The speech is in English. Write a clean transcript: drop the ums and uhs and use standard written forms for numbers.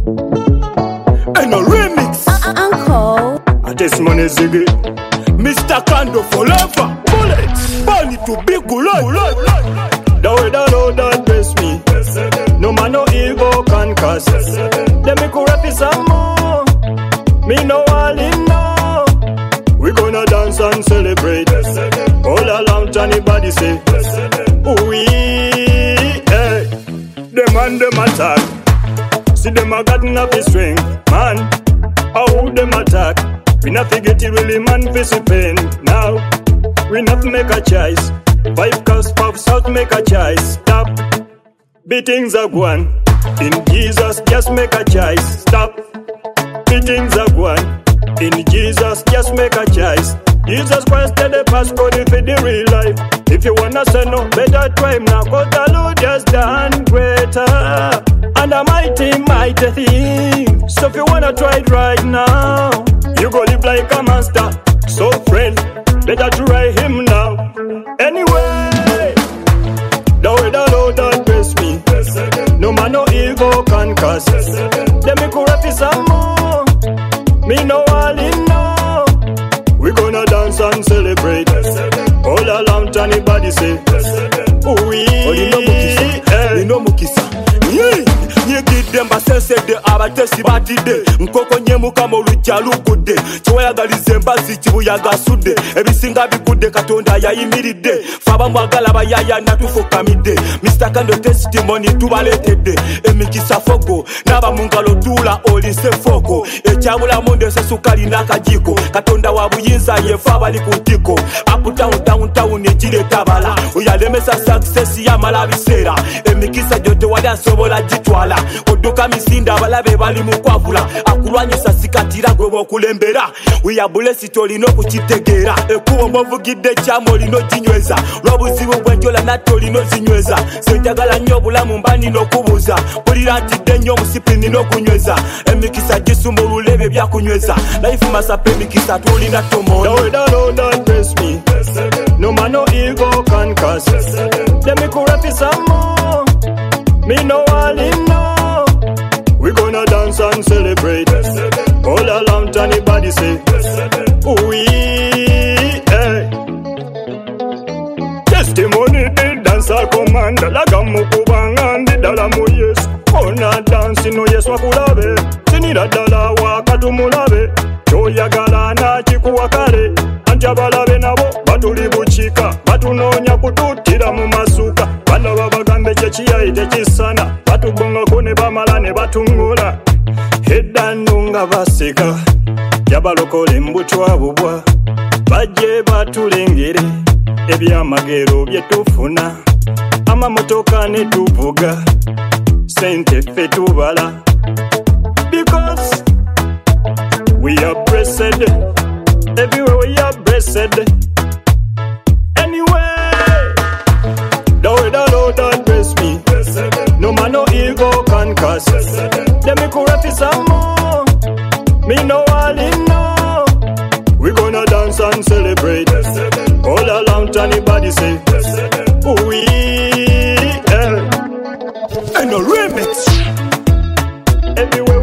And a remix. Uncle. This money ziggy. Mr. Kando forever. Bullets. Burn it to big bullet. The way the Lord that bless me. No man no ego can cast. Let me go rap it some more. Me no all in no. We gonna dance and celebrate. All along Johnny body say. Ooh, hey. Them and them attack. See them a gotten up his string. Man, how them attack? We not forget it really man face pain. Now, we not make a choice. 5 cows pops out make a choice. Stop. Beatings are gone. In Jesus just make a choice. Stop. Beatings are gone. In Jesus just make a choice. Jesus Christ tell the passcode for the real life. If you wanna say no, better try him now. Cause the Lord just done greater. And a mighty thing. So if you wanna try it right now, you go live like a master. So friend, better try him now. Anyway, the way the Lord that bless me. No man no ego can cast. Let me go rap it some more. Me no all in no. We gonna dance and celebrate. All along Johnny body say. Ooh, you know mukisa. Nye give basesede abatesi batide nkoko nyemuka mu lujja lukude kiwayagalize mbazi kibuyaga sudde ebisinga bikude katonda yayimiridde faba mwagala bayaya natufukamidde Mr. Kando testimony tubaletedde emikisa fogo naba mungalo tula olise fogo ekyabula munde sesukali nakajiko katonda wa buyinza yefa bali kutiko up down ejire tabala uyalemesa success ya malabisera emikisa jote wali asobola jitwala oduka misinda abalabe bali mukwavula akulwanyisa sikatira gwe bokulembera uyabule sitolino kukitegeera ekubo mbovugidde kyamo lino jinyweza lwobuzibu bwenjola natto lino zinyweza senjagala nnyo obulamu mbani n'okubuuza bulira ntidde nnyo omusipini n'okunyweza emikisa gisumba olulebe byakunyweza life masapa emikisa tulina tomoni no man no ego can cast. Let me go rap it some more. Me no all in no. We gonna dance and celebrate. All along Johnny body say. Ooh, hey. Testimony the dancer commander. Laga mukubanga ndi dala mu yes. Kona dance no yes wakulabe. Sinira dala wakatumulabe. Choyagala na chikuwa kale. Anjabalabe nabo batuli buchika. Batunonya kututira mu masuka. Bano babagambe kyekiyaite kisana. Batubonga kone bamala ne batungula. Hedano nga baseka. Yabalokole mbutwa bubwa. Bajje batulengere. Ebyamagero byetufuna. Amamotoka ne tuvuga. Sente ffe tubala. Because we are blessed. Everywhere we are blessed. Anyway, the way the Lord that bless me. No man no ego can cast. Let me go rap it some more. Me no all in no. We gonna dance and celebrate. All along Johnny body say. Ooh, yeah. And a remix. Everywhere.